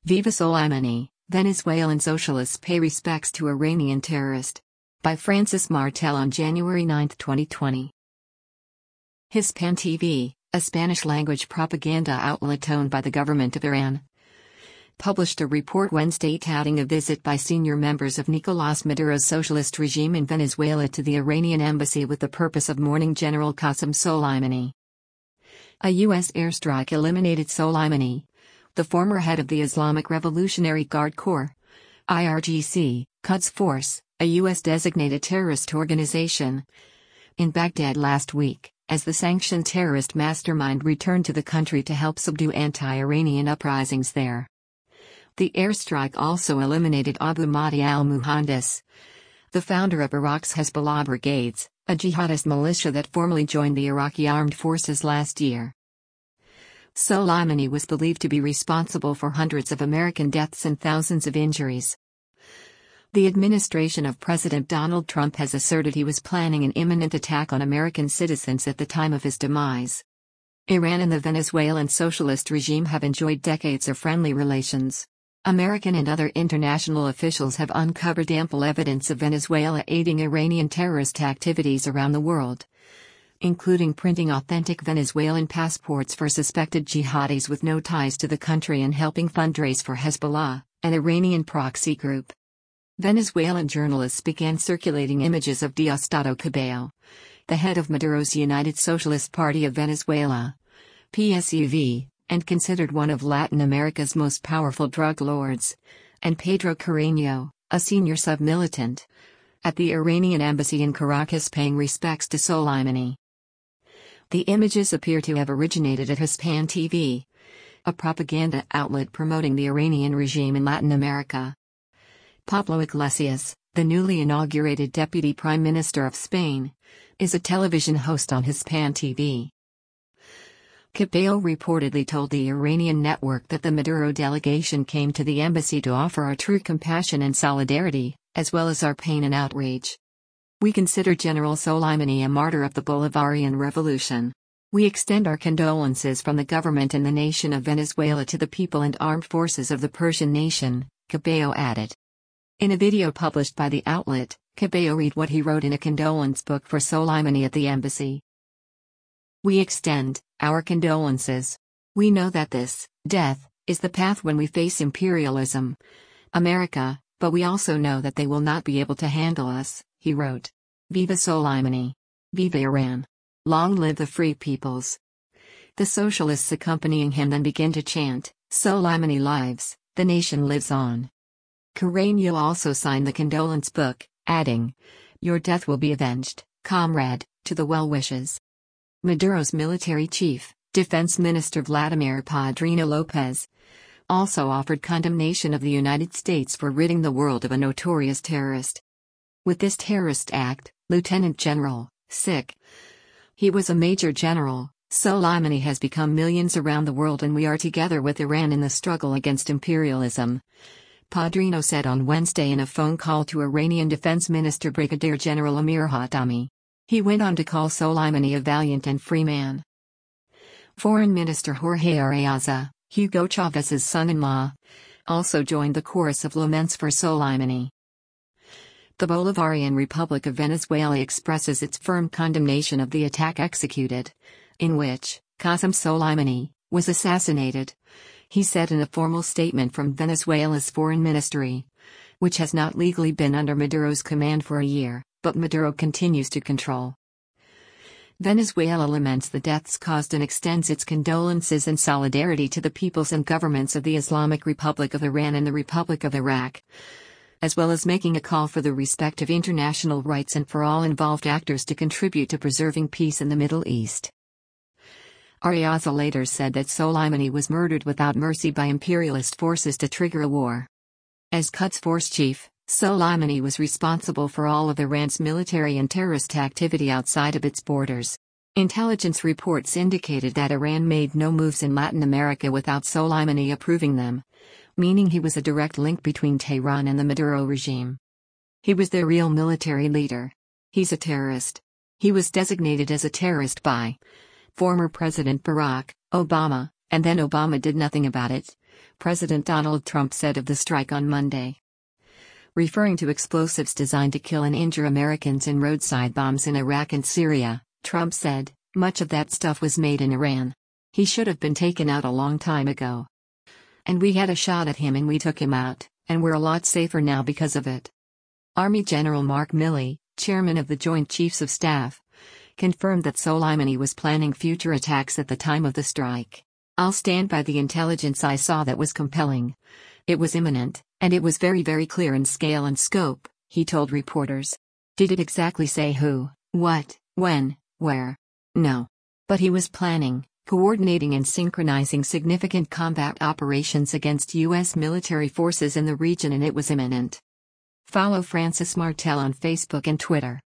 Viva Soleimani, Venezuelan socialists pay respects to Iranian terrorist. By Francis Martel on January 9, 2020. Hispan TV, a Spanish-language propaganda outlet owned by the government of Iran, published a report Wednesday touting a visit by senior members of Nicolás Maduro's socialist regime in Venezuela to the Iranian embassy with the purpose of mourning General Qasem Soleimani. A U.S. airstrike eliminated Soleimani, the former head of the Islamic Revolutionary Guard Corps, IRGC, Quds Force, a U.S. designated terrorist organization, in Baghdad last week, as the sanctioned terrorist mastermind returned to the country to help subdue anti-Iranian uprisings there. The airstrike also eliminated Abu Mahdi al-Muhandis, the founder of Iraq's Hezbollah Brigades, a jihadist militia that formally joined the Iraqi armed forces last year. Soleimani was believed to be responsible for hundreds of American deaths and thousands of injuries. The administration of President Donald Trump has asserted he was planning an imminent attack on American citizens at the time of his demise. Iran and the Venezuelan socialist regime have enjoyed decades of friendly relations. American and other international officials have uncovered ample evidence of Venezuela aiding Iranian terrorist activities around the world, including printing authentic Venezuelan passports for suspected jihadis with no ties to the country and helping fundraise for Hezbollah, an Iranian proxy group. Venezuelan journalists began circulating images of Diosdado Cabello, the head of Maduro's United Socialist Party of Venezuela, PSUV, and considered one of Latin America's most powerful drug lords, and Pedro Carreño, a senior sub-militant, at the Iranian embassy in Caracas paying respects to Soleimani. The images appear to have originated at Hispan TV, a propaganda outlet promoting the Iranian regime in Latin America. Pablo Iglesias, the newly inaugurated Deputy Prime Minister of Spain, is a television host on Hispan TV. Cabello reportedly told the Iranian network that the Maduro delegation came to the embassy to offer our true compassion and solidarity, as well as our pain and outrage. We consider General Soleimani a martyr of the Bolivarian Revolution. We extend our condolences from the government and the nation of Venezuela to the people and armed forces of the Persian nation, Cabello added. In a video published by the outlet, Cabello read what he wrote in a condolence book for Soleimani at the embassy. We extend our condolences. We know that this death is the path when we face imperialism, America, but we also know that they will not be able to handle us, he wrote. Viva Soleimani. Viva Iran. Long live the free peoples. The socialists accompanying him then begin to chant, Soleimani lives, the nation lives on. Carreño also signed the condolence book, adding, your death will be avenged, comrade, to the well-wishes. Maduro's military chief, Defense Minister Vladimir Padrino Lopez, also offered condemnation of the United States for ridding the world of a notorious terrorist. With this terrorist act, Lieutenant General, sick. He was a major general. Soleimani has become millions around the world and we are together with Iran in the struggle against imperialism, Padrino said on Wednesday in a phone call to Iranian Defense Minister Brigadier General Amir Hatami. He went on to call Soleimani a valiant and free man. Foreign Minister Jorge Arreaza, Hugo Chávez's son-in-law, also joined the chorus of laments for Soleimani. The Bolivarian Republic of Venezuela expresses its firm condemnation of the attack executed, in which Qasem Soleimani was assassinated, he said in a formal statement from Venezuela's foreign ministry, which has not legally been under Maduro's command for a year, but Maduro continues to control. Venezuela laments the deaths caused and extends its condolences and solidarity to the peoples and governments of the Islamic Republic of Iran and the Republic of Iraq, as well as making a call for the respect of international rights and for all involved actors to contribute to preserving peace in the Middle East. Arreaza later said that Soleimani was murdered without mercy by imperialist forces to trigger a war. As Quds Force chief, Soleimani was responsible for all of Iran's military and terrorist activity outside of its borders. Intelligence reports indicated that Iran made no moves in Latin America without Soleimani approving them, meaning he was a direct link between Tehran and the Maduro regime. He was their real military leader. He's a terrorist. He was designated as a terrorist by former President Barack Obama, and then Obama did nothing about it, President Donald Trump said of the strike on Monday. Referring to explosives designed to kill and injure Americans in roadside bombs in Iraq and Syria, Trump said, "Much of that stuff was made in Iran. He should have been taken out a long time ago. And we had a shot at him and we took him out, and we're a lot safer now because of it." Army General Mark Milley, chairman of the Joint Chiefs of Staff, confirmed that Soleimani was planning future attacks at the time of the strike. "I'll stand by the intelligence I saw that was compelling. It was imminent, and it was very, very clear in scale and scope," he told reporters. Did it exactly say who, what, when, where? No. But he was planning, coordinating and synchronizing significant combat operations against U.S. military forces in the region, and it was imminent. Follow Francis Martel on Facebook and Twitter.